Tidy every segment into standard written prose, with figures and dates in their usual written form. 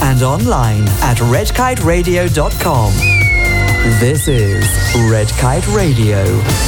and online at redkiteradio.com. This is Red Kite Radio.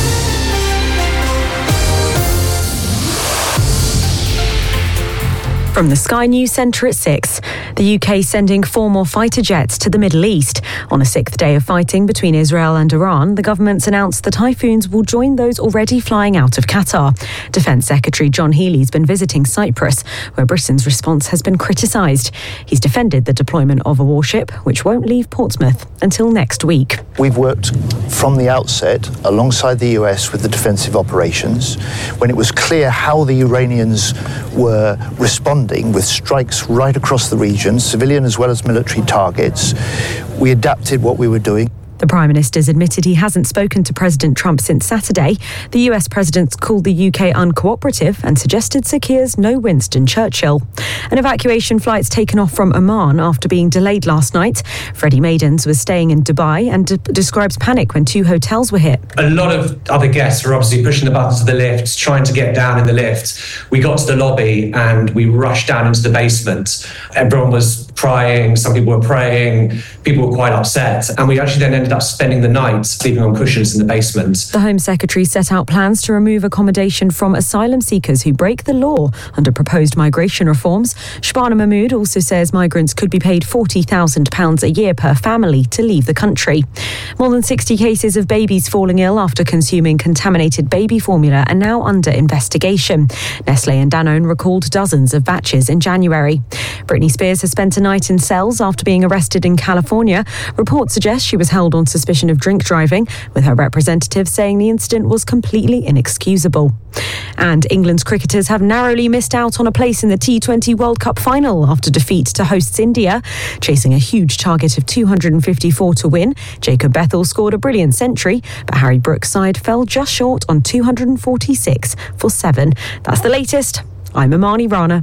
From the Sky News Centre at 6, the UK sending 4 more fighter jets to the Middle East. On a 6th day of fighting between Israel and Iran, the government's announced the Typhoons will join those already flying out of Qatar. Defence Secretary John Healey's been visiting Cyprus, where Britain's response has been criticised. He's defended the deployment of a warship, which won't leave Portsmouth until next week. We've worked from the outset alongside the US with the defensive operations. When it was clear how the Iranians were responding with strikes right across the region, civilian as well as military targets, we adapted what we were doing. The Prime Minister's admitted he hasn't spoken to President Trump since Saturday. The US President's called the UK uncooperative and suggested Sir Keir's no Winston Churchill. An evacuation flight's taken off from Oman after being delayed last night. Freddie Maidens was staying in Dubai and describes panic when 2 hotels were hit. A lot of other guests were obviously pushing the buttons of the lift, trying to get down in the lift. We got to the lobby and we rushed down into the basement. Everyone was crying, some people were praying, people were quite upset. And we actually then ended up spending the night sleeping on cushions in the basement. The Home Secretary set out plans to remove accommodation from asylum seekers who break the law under proposed migration reforms. Shbana Mahmood also says migrants could be paid £40,000 a year per family to leave the country. More than 60 cases of babies falling ill after consuming contaminated baby formula are now under investigation. Nestlé and Danone recalled dozens of batches in January. Britney Spears has spent a night in cells after being arrested in California. Reports suggest she was held on suspicion of drink driving, with her representative saying the incident was completely inexcusable. And England's cricketers have narrowly missed out on a place in the T20 World Cup final after defeat to hosts India. Chasing a huge target of 254 to win, Jacob Bethel scored a brilliant century, but Harry Brooks' side fell just short on 246 for 7. That's the latest. I'm Imani Rana.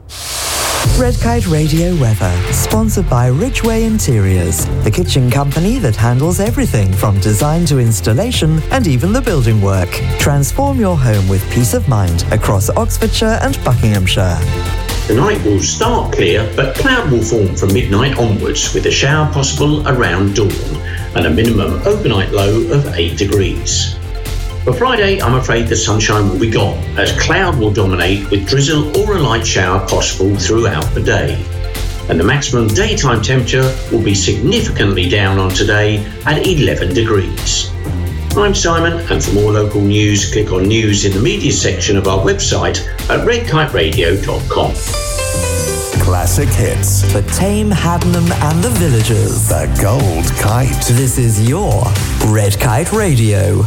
Red Kite Radio weather, sponsored by Ridgeway Interiors, the kitchen company that handles everything from design to installation and even the building work. Transform your home with peace of mind across Oxfordshire and Buckinghamshire. The night will start clear, but cloud will form from midnight onwards, with a shower possible around dawn and a minimum overnight low of 8 degrees. For Friday, I'm afraid the sunshine will be gone, as cloud will dominate with drizzle or a light shower possible throughout the day. And the maximum daytime temperature will be significantly down on today at 11 degrees. I'm Simon, and for more local news, click on News in the Media section of our website at redkiteradio.com. Classic hits. For Tame, Haddenham and the Villagers. The Gold Kite. This is your Red Kite Radio.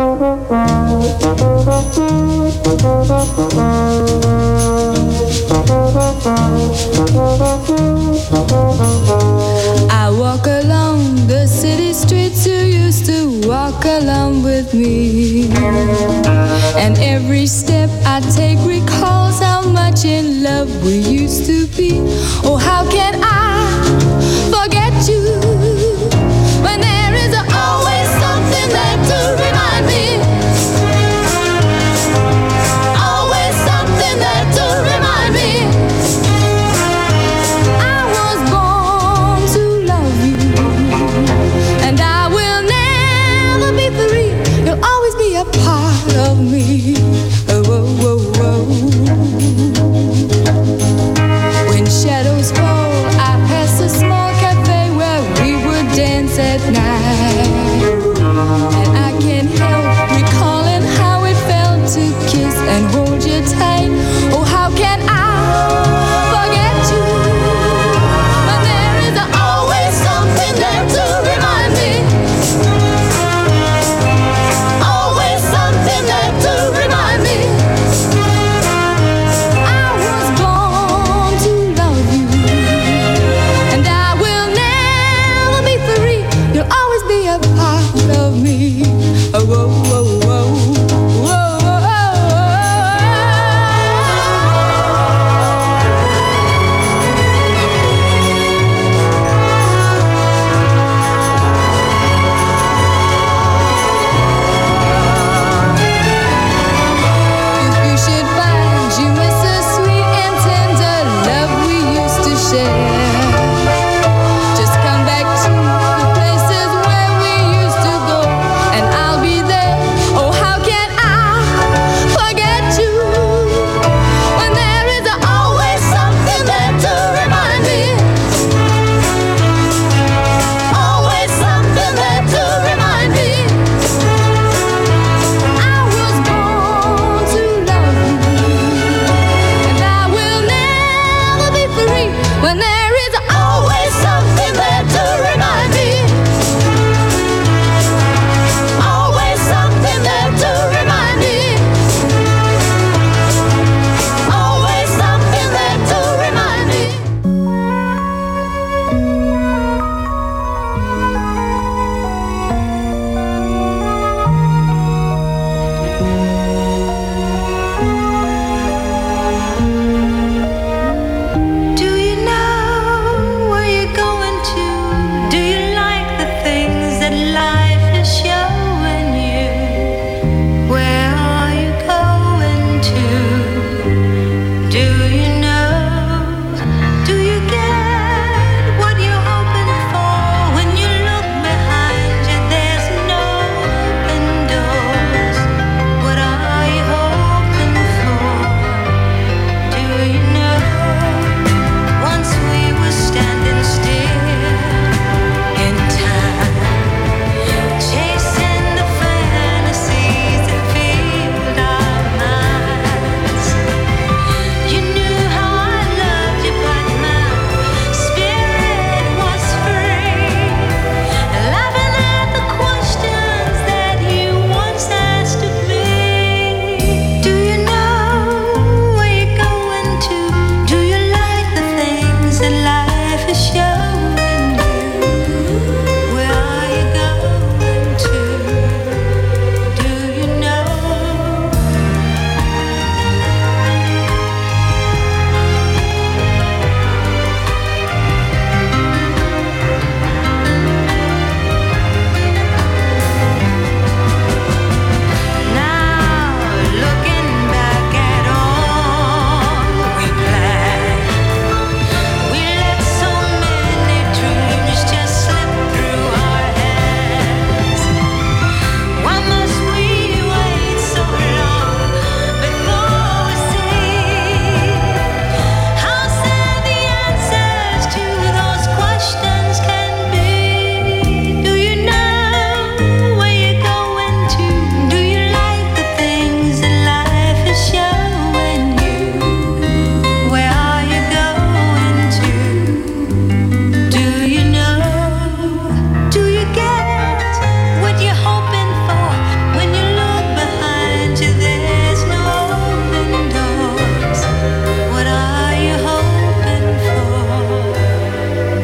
I walk along the city streets you used to walk along with me, and every step I take recalls how much in love we used to be. Oh, how can I forget you when there is always something there to remind me, always something there to remind me. I was born to love you, and I will never be free. You'll always be a part of me. Oh, oh, oh, oh. When shadows fall, I pass a small cafe where we would dance at night, and I can't help recalling how it felt to kiss and hold you tight. Oh, how can I forget you when there is always something there to remind me, always something there to remind me. I was born to love you, and I will never be free. You'll always be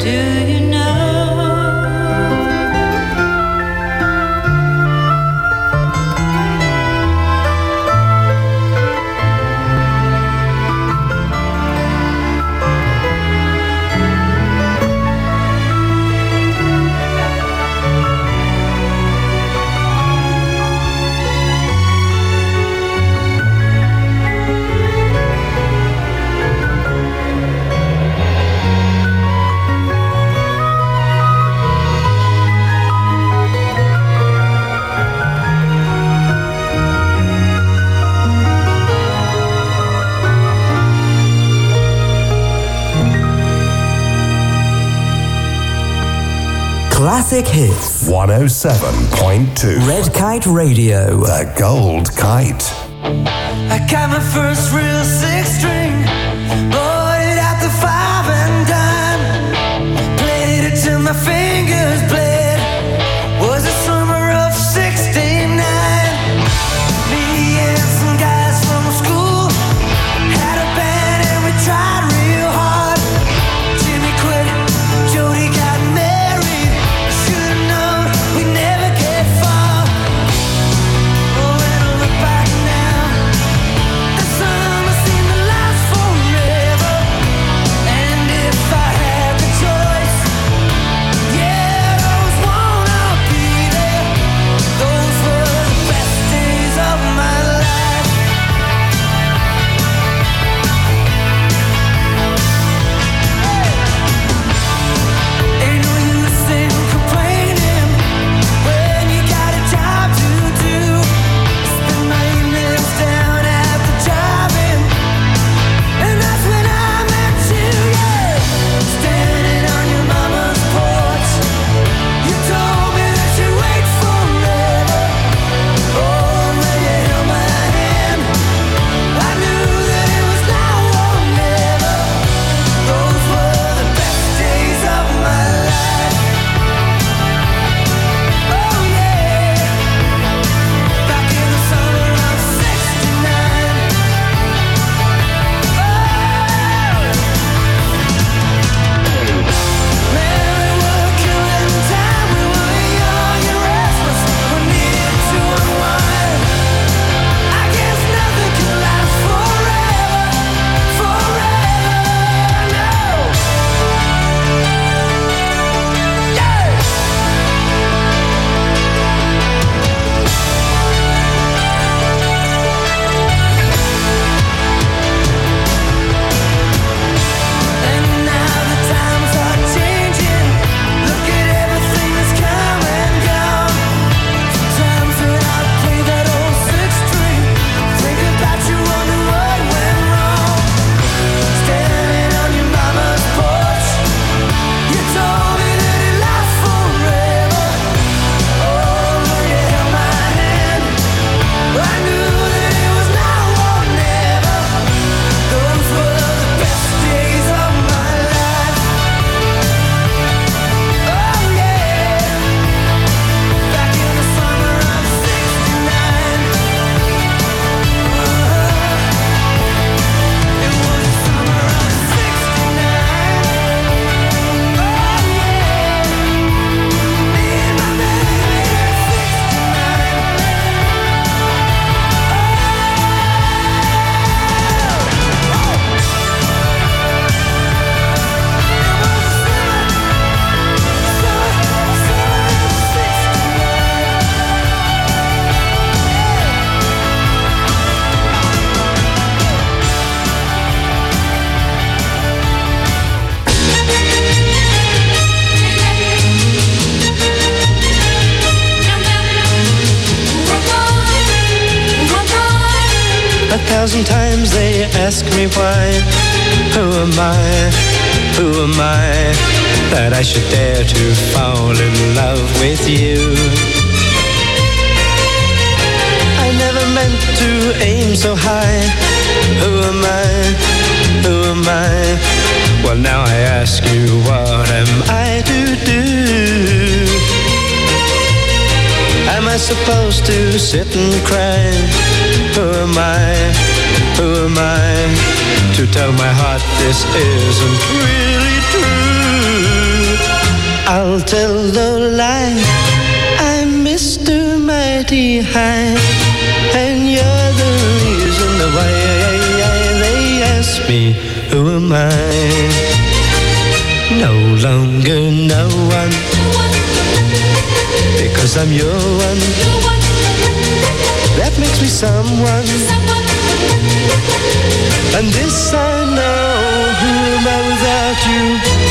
Classic Hits 107.2 Red Kite Radio. The Gold Kite. I got my first real six-string, bought it at the 5 and dime, played it till my fingers bled. Was the summer of '69. Me and some guys from school had a band and we tried real hard. Jimmy quit, Jody got married. Should've known we'd never get far. Oh, when I look back now, the summer seemed to last forever. And if I had the choice, yeah, those wanna be there. Those were the best days of my life. Ain't no use in complaining when you got a job to do. Spend my evenings down at the drive-in, and that's when I met you, yeah. Standing on your mama's porch, you told me that you'd wait forever. Oh, when you held my hand, I knew that it was now or never. Those were the best days of my life. Oh yeah, back in the summer of '69. Man, we were killing time. We were young and restless. We needed to unwind. I guess nothing can last forever, forever, no. Yeah. And now the times are changing. Look at everything that's come and gone. Sometimes when I play that old six-string, think about you, wonder what went wrong. Standing on your mama's porch, you told me that it lasts forever. Oh, when you held my hand, I knew that it was now or never. Those were the best days of my life. Oh yeah, back in the summer of '69. It was the summer of '69. Oh yeah, me and my baby A thousand times they ask me why. Who am I? Who am I? That I should dare to fall in love with you. I never meant to aim so high. Who am I? Who am I? Well, now I ask you, what am I to do? Am I supposed to sit and cry? Who am I? Who am I? To tell my heart this isn't really true? longer no one, because I'm your one. That makes me someone. And this I know, who am I without you?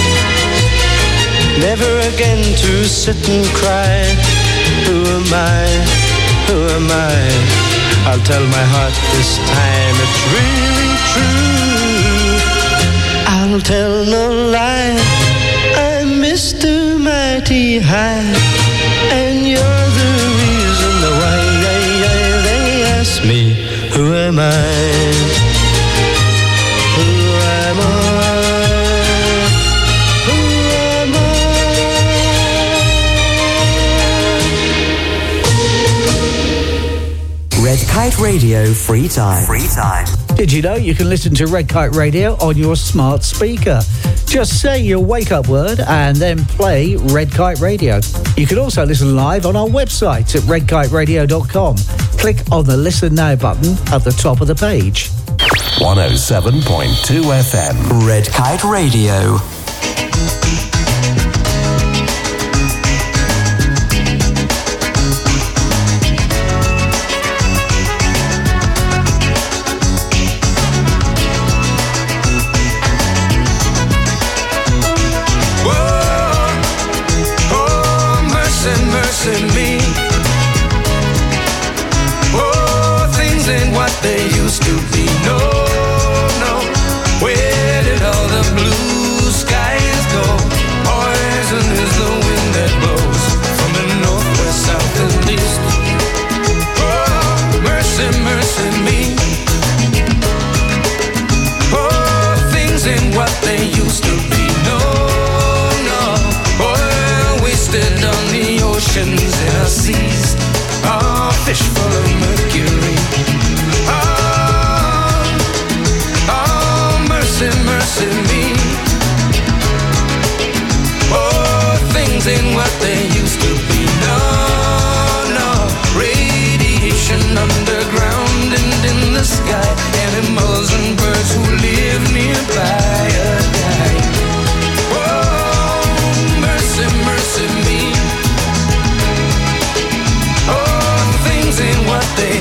Never again to sit and cry. Who am I? Who am I? I'll tell my heart this time it's really true. I'll tell no lie. I'm Mr. Mighty High, and you're the reason why they ask me, who am I? Who am I? Who am I? Red Kite Radio Free Time. Free Time. Did you know you can listen to Red Kite Radio on your smart speaker? Just say your wake-up word and then play Red Kite Radio. You can also listen live on our website at redkiteradio.com. Click on the Listen Now button at the top of the page. 107.2 FM. Red Kite Radio. Mercy me. Oh, things ain't what they used to be. No, no. Where did all the blue skies go? Poison is the wind that blows from the north, west, south, and east. Oh, mercy, mercy me. Oh, things ain't what they used to be. No, no. Oil wasted on the oceans and our seas, fish full of mercury. Mercy, mercy me. Oh, things ain't what they used to be. No, no. Radiation underground and in the sky. Animals and birds who live nearby are dying. Oh, mercy, mercy me. Ain't what they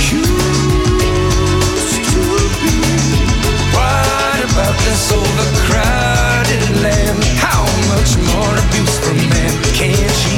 used to be. What about this overcrowded land? How much more abuse from man? Can't you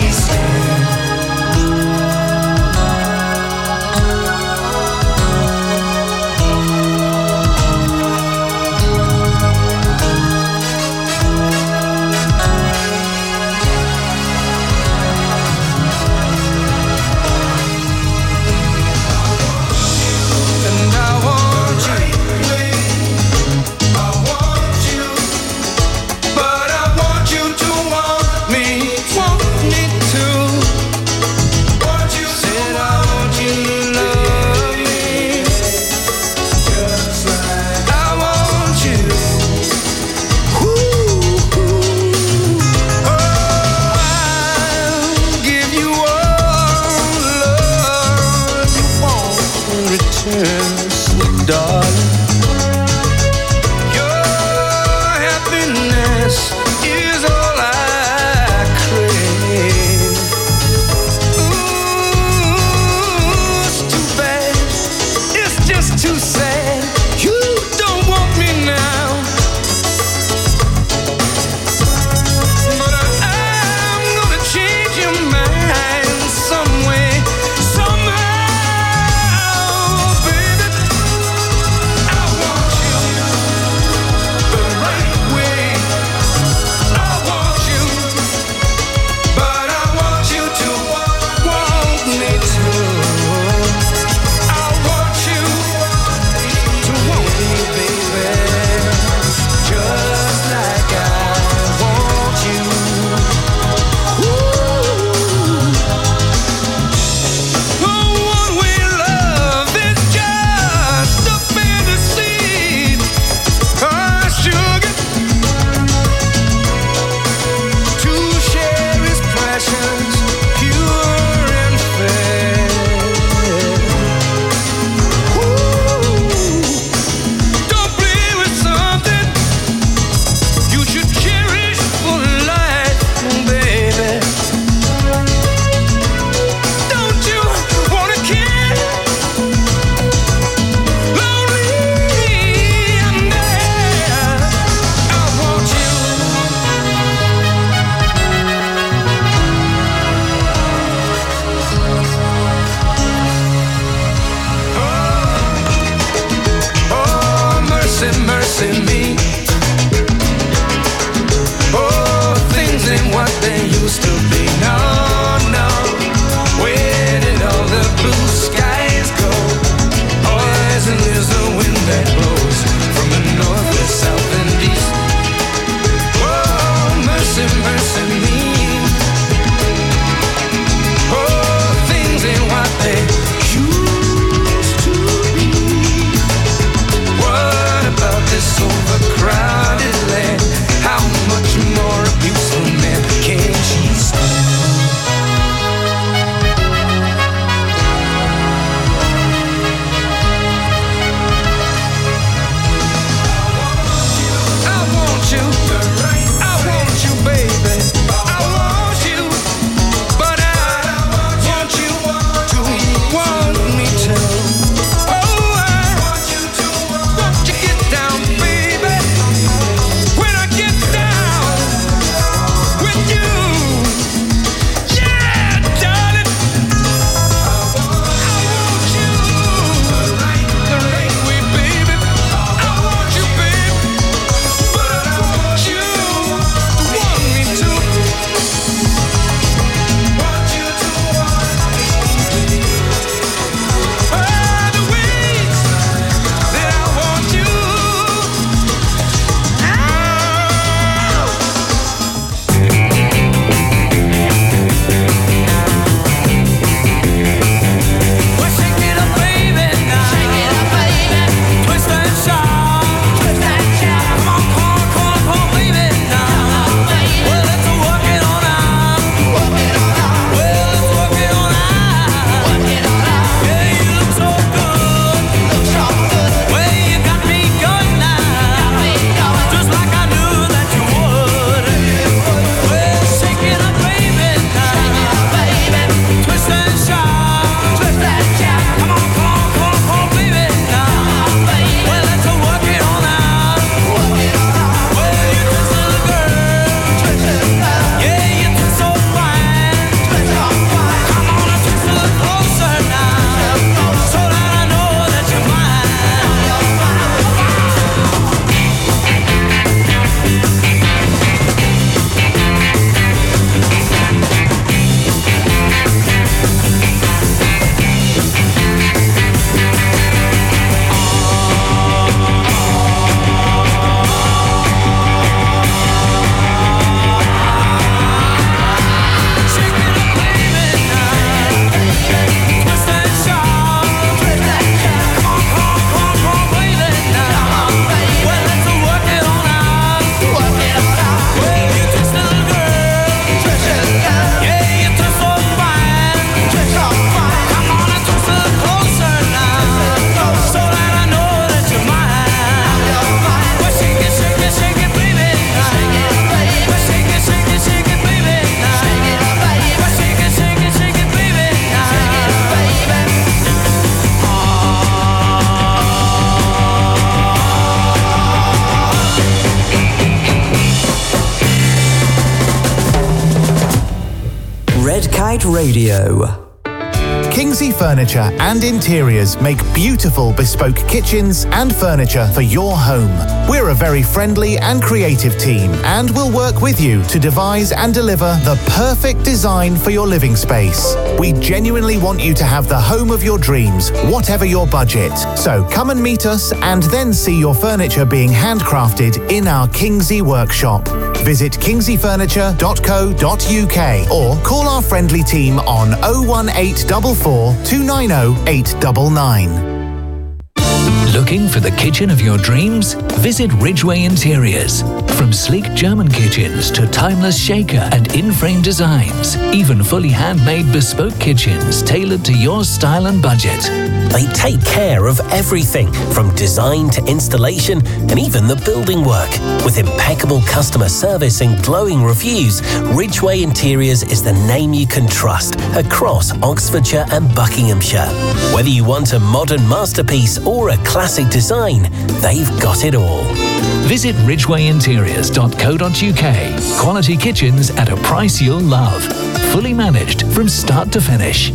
Red Kite Radio. Kingsley Furniture and Interiors make beautiful bespoke kitchens and furniture for your home. We're a very friendly and creative team and will work with you to devise and deliver the perfect design for your living space. We genuinely want you to have the home of your dreams, whatever your budget. So come and meet us and then see your furniture being handcrafted in our Kingsley workshop. Visit kingsleyfurniture.co.uk or call our friendly team on 01844 290 899. Looking for the kitchen of your dreams? Visit Ridgeway Interiors. From sleek German kitchens to timeless shaker and in-frame designs, even fully handmade bespoke kitchens tailored to your style and budget. They take care of everything from design to installation and even the building work. With impeccable customer service and glowing reviews, Ridgeway Interiors is the name you can trust across Oxfordshire and Buckinghamshire. Whether you want a modern masterpiece or a classic design, they've got it all. Visit ridgwayinteriors.co.uk. Quality kitchens at a price you'll love. Fully managed from start to finish.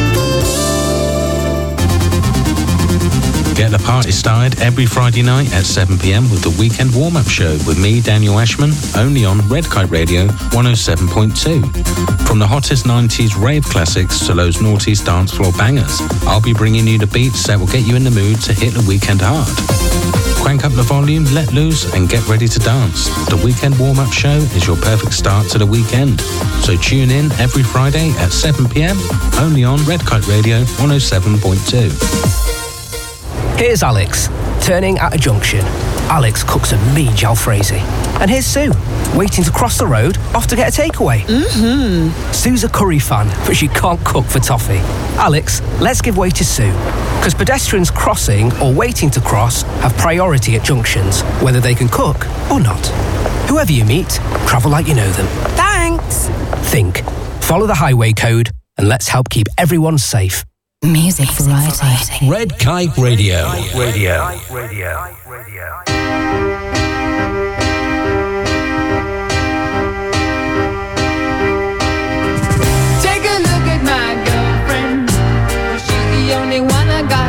Get the party started every Friday night at 7 p.m. with the Weekend Warm-Up Show with me, Daniel Ashman, only on Red Kite Radio 107.2. From the hottest 90s rave classics to those noughties dance floor bangers, I'll be bringing you the beats that will get you in the mood to hit the weekend hard. Crank up the volume, let loose, and get ready to dance. The Weekend Warm-Up Show is your perfect start to the weekend. So tune in every Friday at 7 p.m. only on Red Kite Radio 107.2. Here's Alex, turning at a junction. Alex cooks a mean jalfrezi. And here's Sue, waiting to cross the road, off to get a takeaway. Sue's a curry fan, but she can't cook for toffee. Alex, let's give way to Sue. Because pedestrians crossing or waiting to cross have priority at junctions, whether they can cook or not. Whoever you meet, travel like you know them. Thanks. Think, follow the highway code, and let's help keep everyone safe. Music variety. Red Kite Radio. Take a look at my girlfriend. She's the only one I got.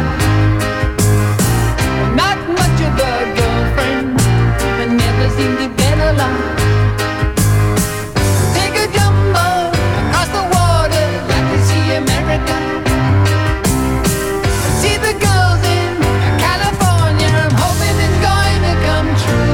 Not much of a girlfriend, but never seem to get along. Take a jumbo across the water, like to see America. See the girls in California, I'm hoping it's going to come true.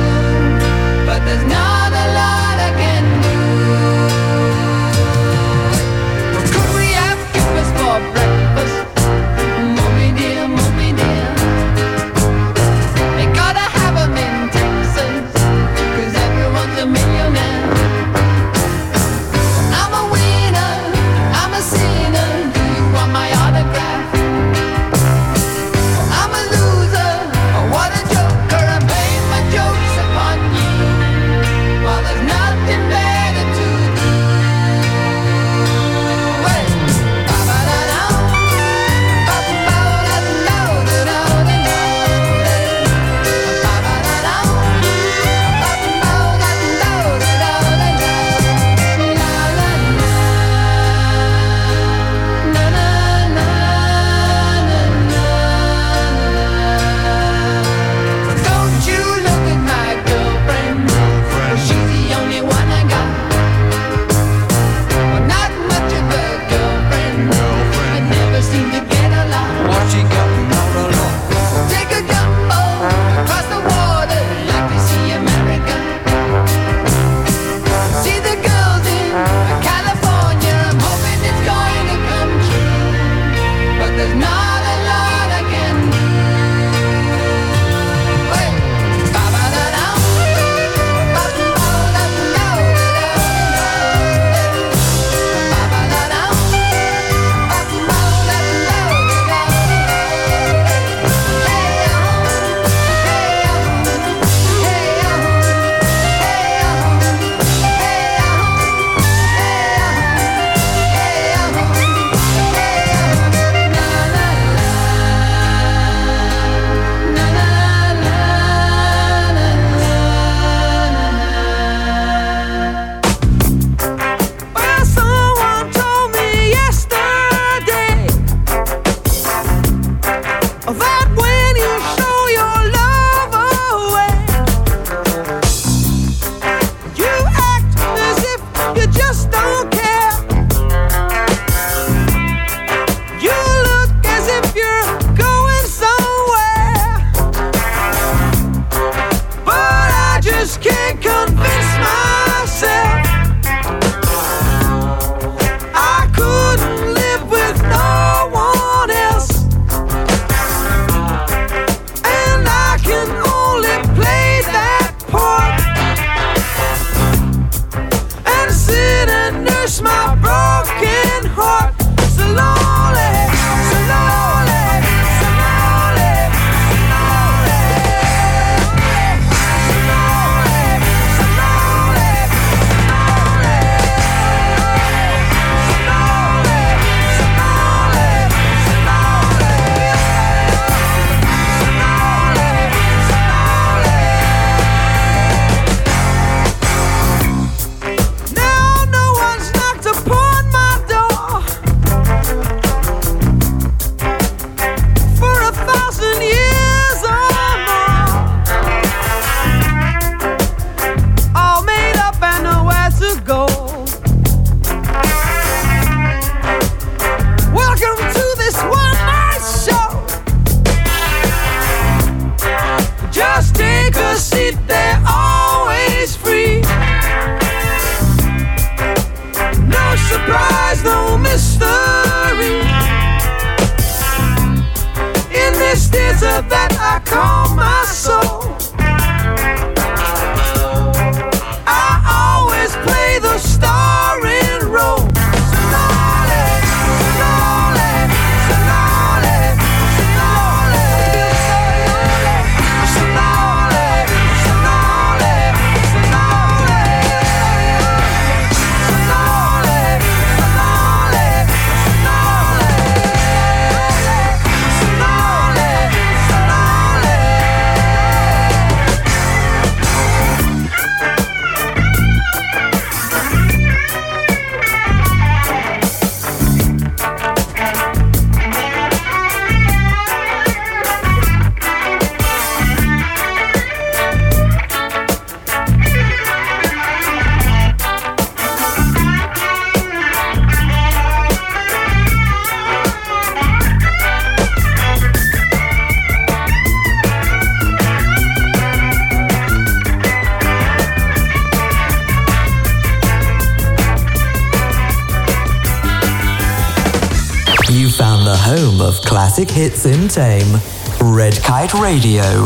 You found the home of classic hits in Tame. Red Kite Radio.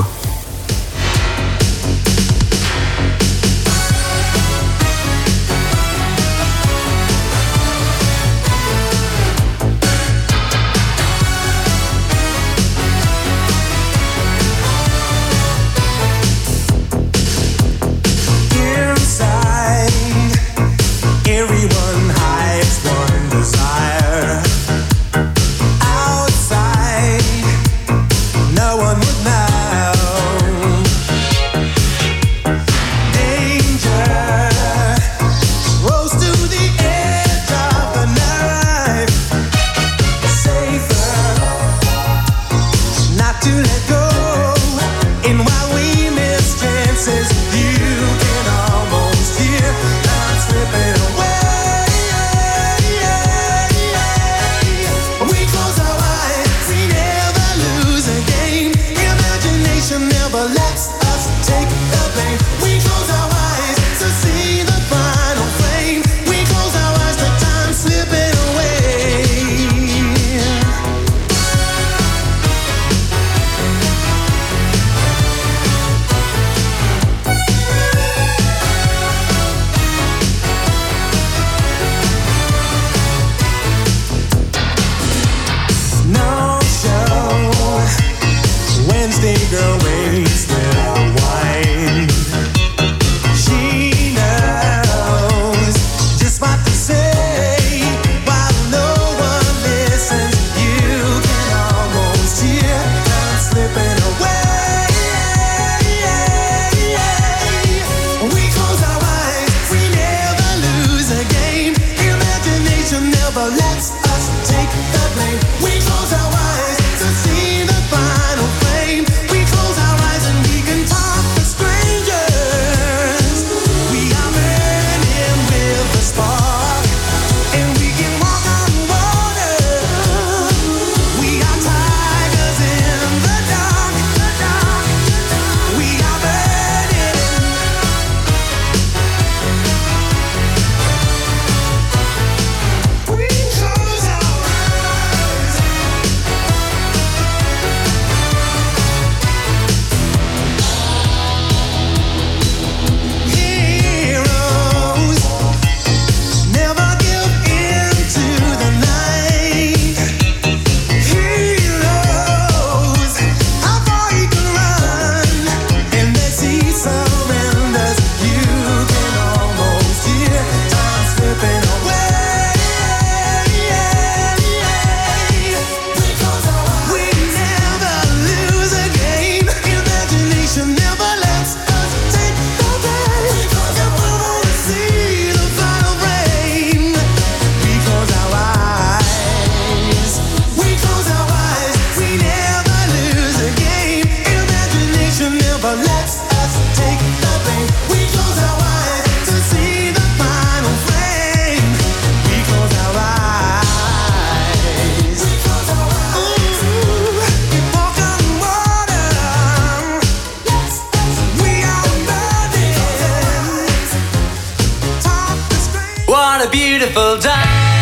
What a beautiful day.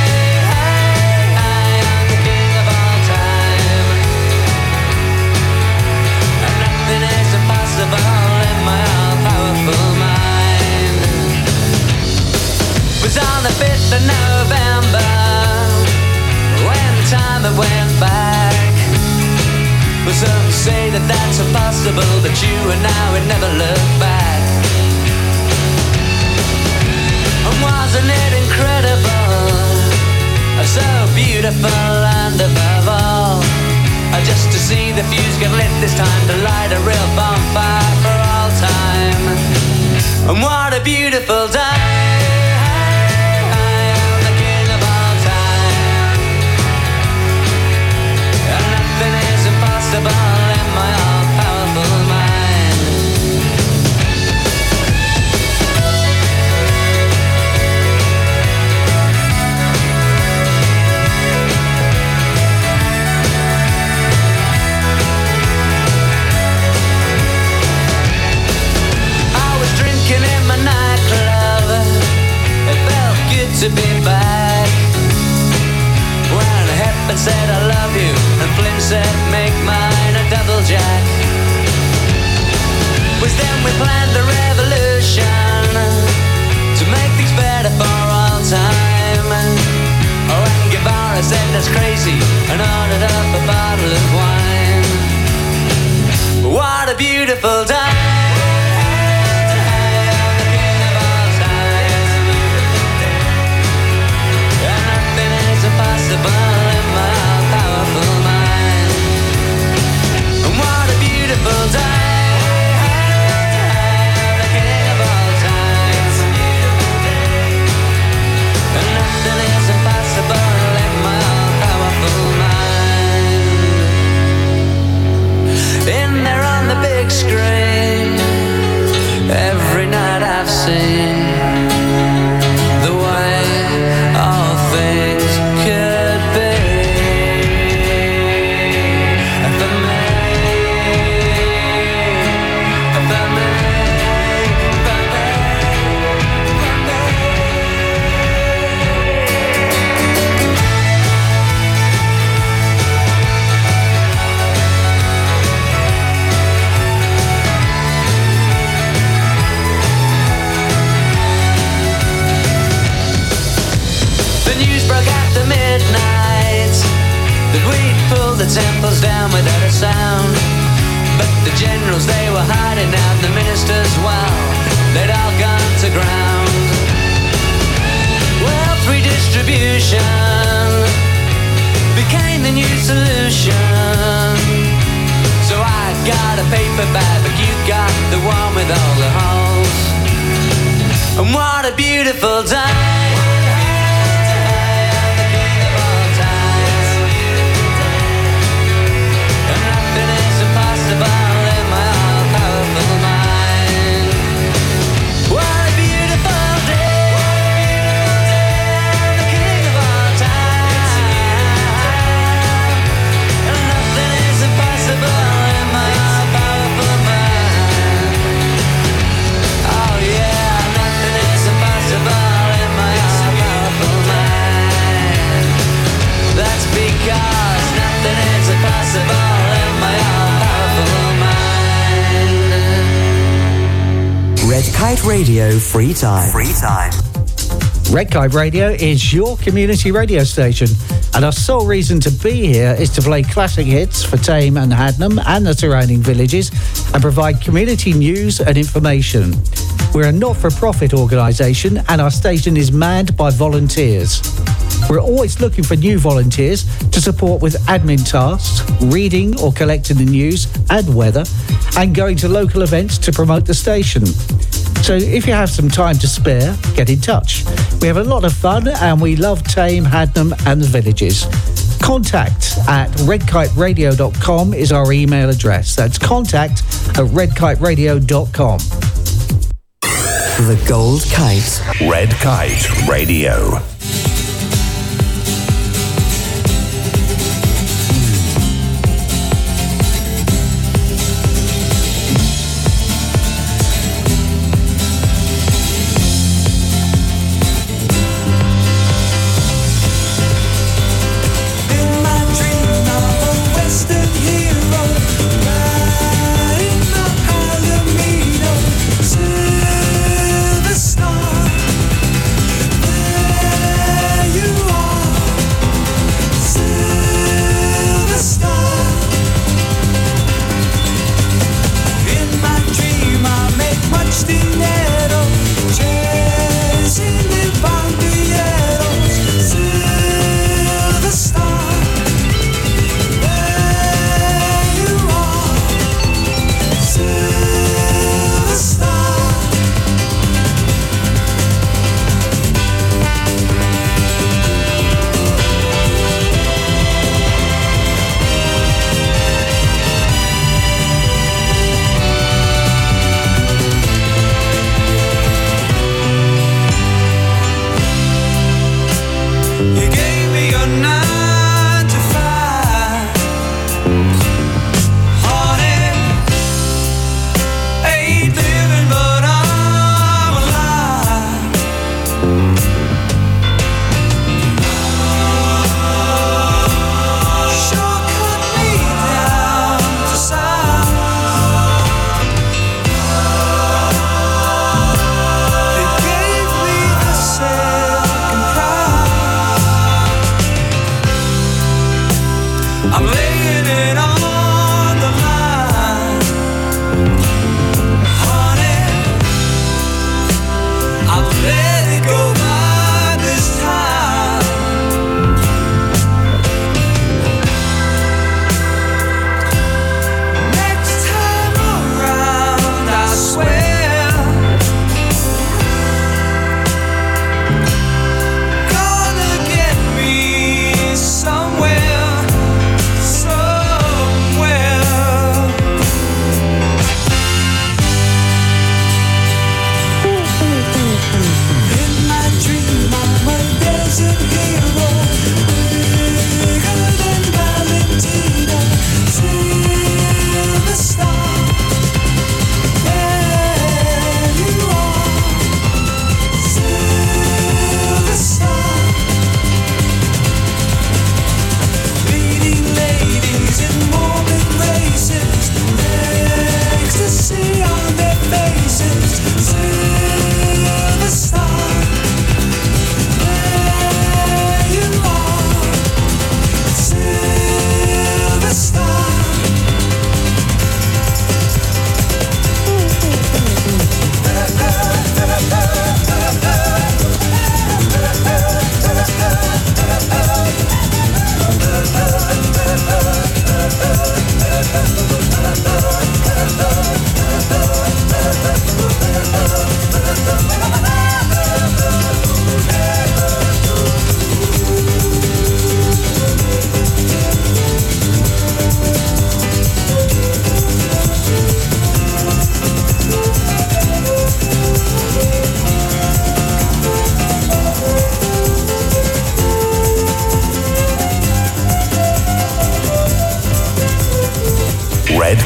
Was on the 5th of November when the time it went back. Well, some say that that's impossible, but you and I would never look back. And wasn't it incredible? So beautiful and above all, just to see the fuse get lit this time, to light a real bonfire for all time. And what a beautiful day. In my all-powerful mind. I was drinking in my nightclub. It felt good to be back. When I had and said I love you, and Flynn said make mine a double jack. Was then we planned the revolution to make things better for all time. Oh, and Guevara said that's crazy and ordered up a bottle of wine. What a beautiful time. Impossible in my powerful mind. And what a beautiful day, the king of all time. And nothing is impossible in my powerful mind. In there on the big screen, every night I've seen the way all things could be. For me, for me, for me, the news broke after midnight that we'd pulled the temples down without a sound. But the generals, they were hiding out, the ministers, well, they'd all gone to ground. Wealth redistribution became the new solution. So I got a paper bag, but you got the one with all the holes. And what a beautiful day. Impossible in my all-powerful mind. What a beautiful day, the king of all time. And nothing is impossible in my all-powerful mind. Oh yeah, nothing is impossible in my all-powerful mind. That's because nothing is impossible in my all-powerful mind. Red Kite Radio Free Time. Free Time. Red Kite Radio is your community radio station, and our sole reason to be here is to play classic hits for Tame and Hadnam and the surrounding villages and provide community news and information. We're a not-for-profit organisation, and our station is manned by volunteers. We're always looking for new volunteers to support with admin tasks, reading or collecting the news and weather, and going to local events to promote the station. So if you have some time to spare, get in touch. We have a lot of fun and we love Tame, Hadnam and the villages. Contact at redkiteradio.com is our email address. That's contact@redkiteradio.com. The Gold Kite. Red Kite Radio. Silver star,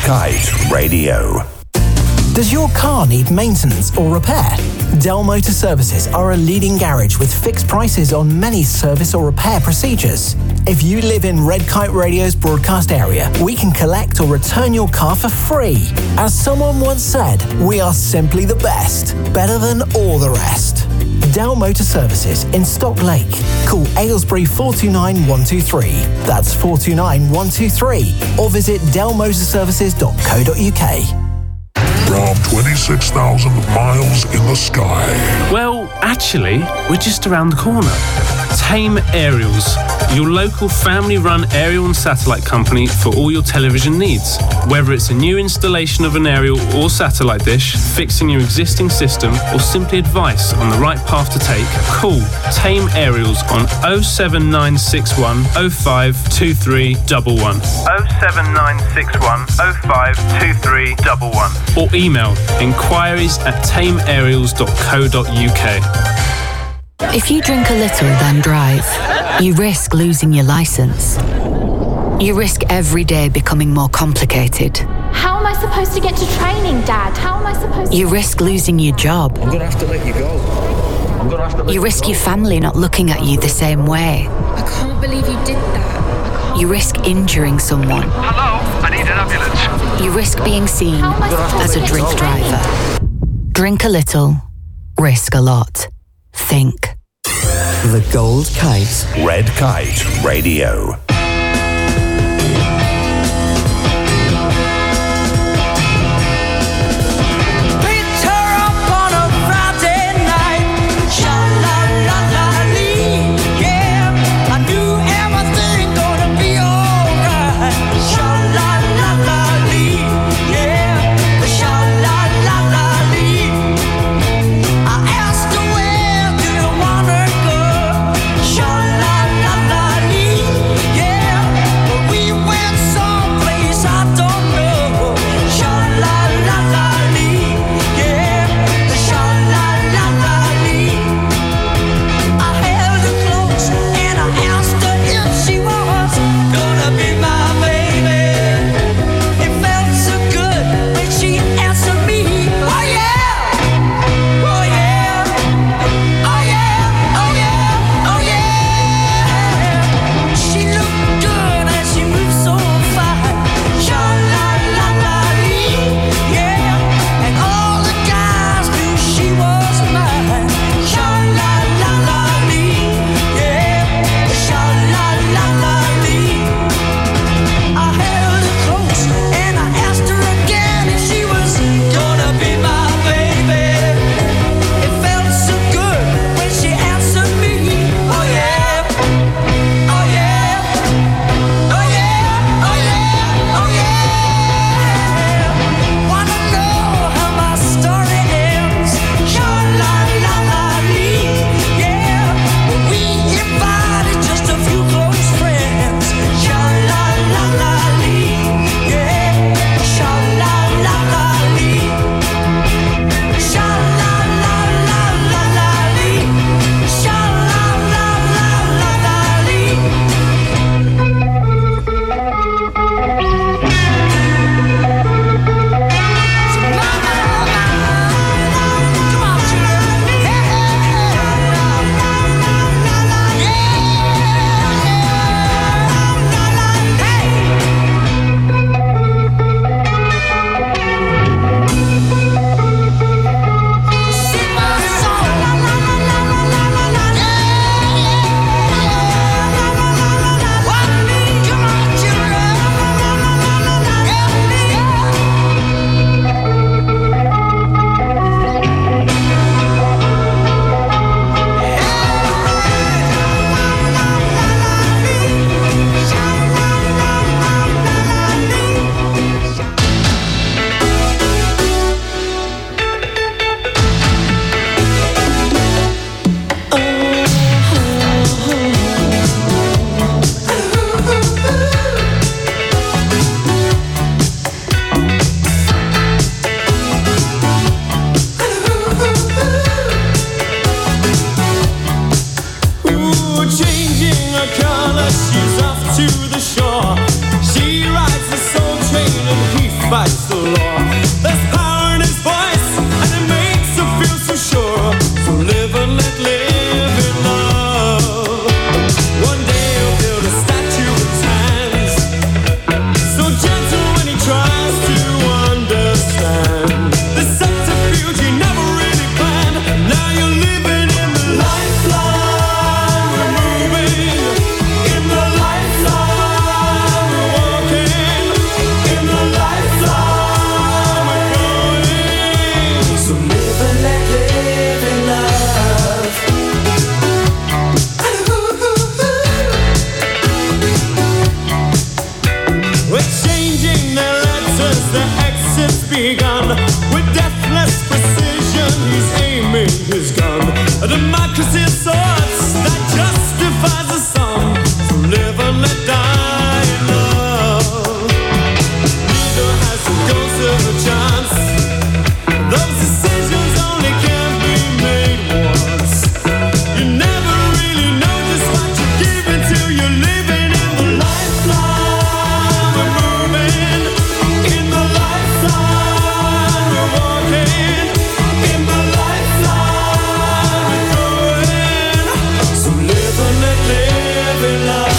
Kite Radio. Does your car need maintenance or repair? Dell Motor Services are a leading garage with fixed prices on many service or repair procedures. If you live in Red Kite Radio's broadcast area, we can collect or return your car for free. As someone once said, we are simply the best, better than all the rest. Dell Motor Services in Stock Lake. Call Aylesbury 429 123. That's 429 123. Or visit dellmotorservices.co.uk. From 26,000 miles in the sky. Well, actually, we're just around the corner. Tame Aerials, your local family-run aerial and satellite company for all your television needs. Whether it's a new installation of an aerial or satellite dish, fixing your existing system, or simply advice on the right path to take, call Tame Aerials on 07961 052311. 07961 052311. Or email inquiries@tameaerials.co.uk. If you drink a little, then drive, you risk losing your license. You risk every day becoming more complicated. How am I supposed to get to training, Dad? How am I supposed to... You risk losing your job. I'm going to have to let you go. You risk your family not looking at you the same way. I can't believe you did that. You risk injuring someone. Hello? I need an ambulance. You risk being seen as a drink driver. Drink a little, risk a lot. Think. The Gold Kite. Red Kite Radio. to the shore. She rides the soul train and he defies the law. There's power in his voice, and it makes him feel so sure. So live and let live in love. One day he'll build a statue with his hands, so gentle when he tries to understand. The subterfuge he never really planned. Now you're living in the lifeline. We're moving in the lifeline. We're walking in the lifeline. We're going. So live and let live in love. We're changing their letters, their exits begun. With deathless precision, he's aiming his gun. A democracy of sorts that justifies the sum. So live and let die in love. Neither has a ghost of a chance. Those decisions only can be made once. You never really know just what you're giving till you're living in the lifeline. We're moving in the lifeline. We're walking in the lifeline. We're going. So live and let live in love.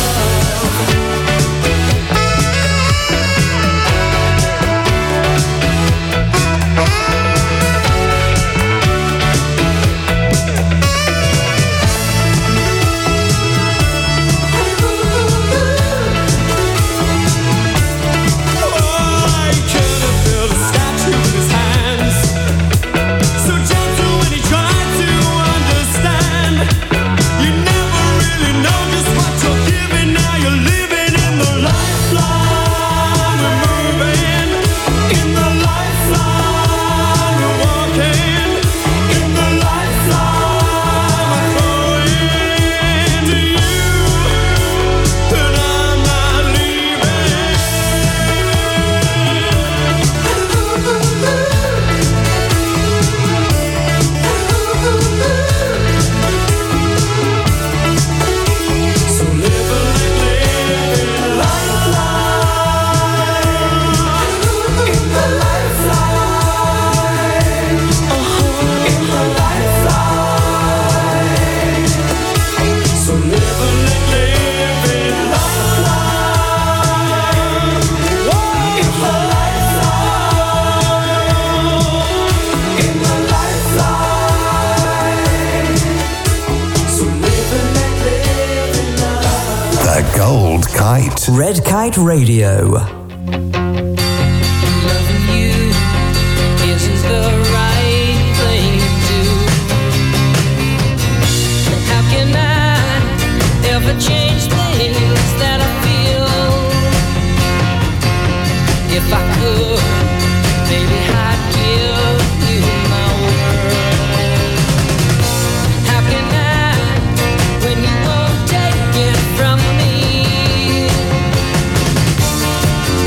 The Gold Kite. Red Kite Radio. Loving you isn't the right thing to do. How can I ever change things that I feel? If I could, baby, I'd give you my word. How can I, when you won't take it from me?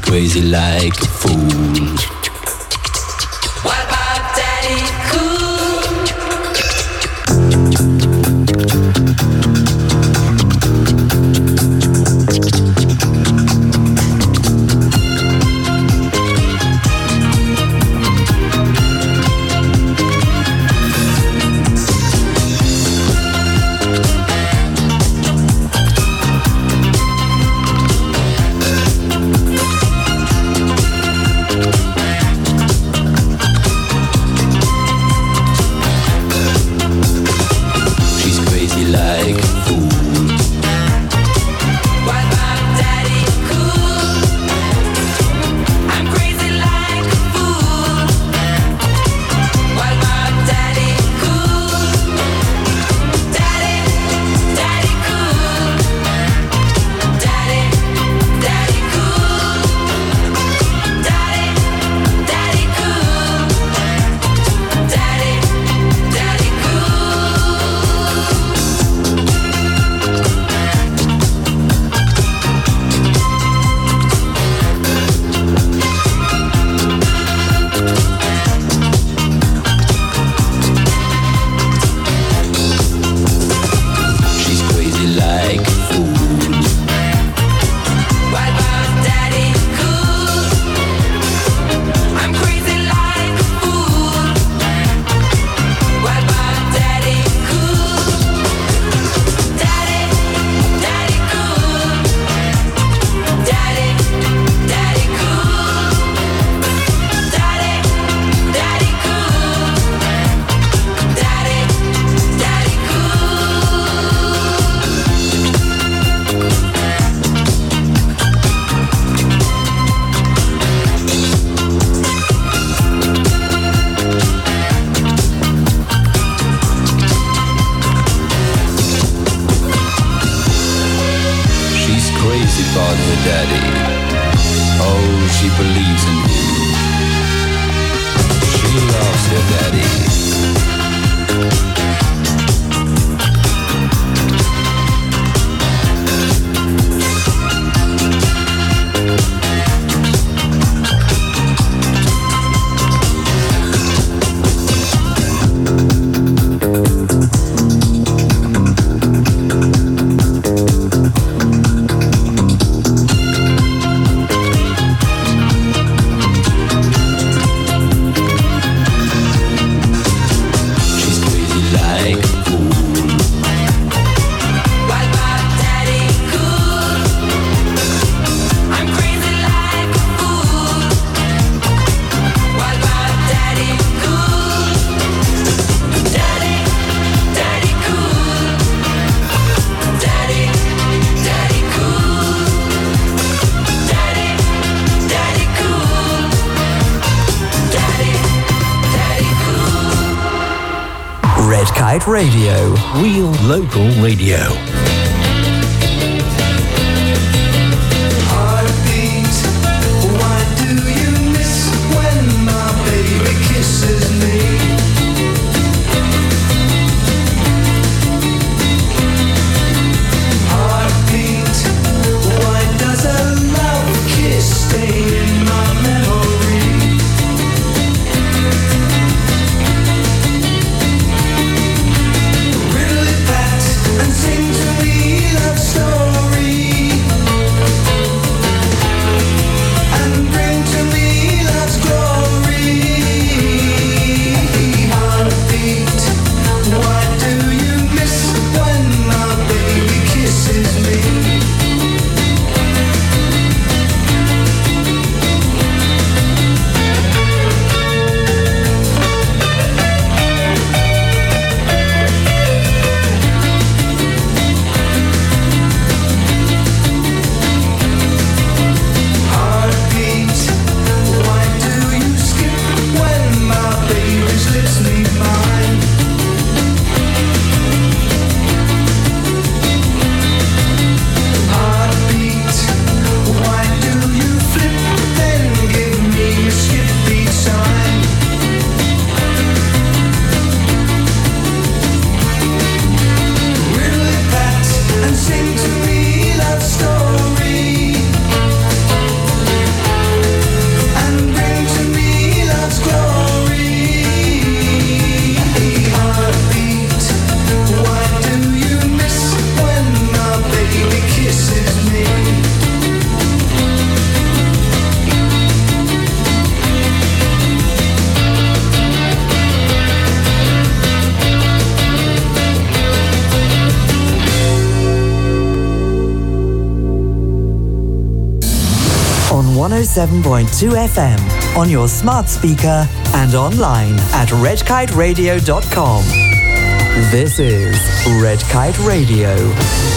crazy like a fool. What about Daddy Cool? Red Kite Radio. Real local radio. Heartbeat, why do you miss when my baby kisses me? Heartbeat, why does a love kiss stay in my memory? Riddle it back and sing to me. 107.2 FM on your smart speaker and online at redkiteradio.com. This is Red Kite Radio.